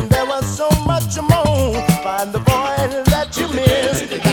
There was so much more. Find the boy that you missed.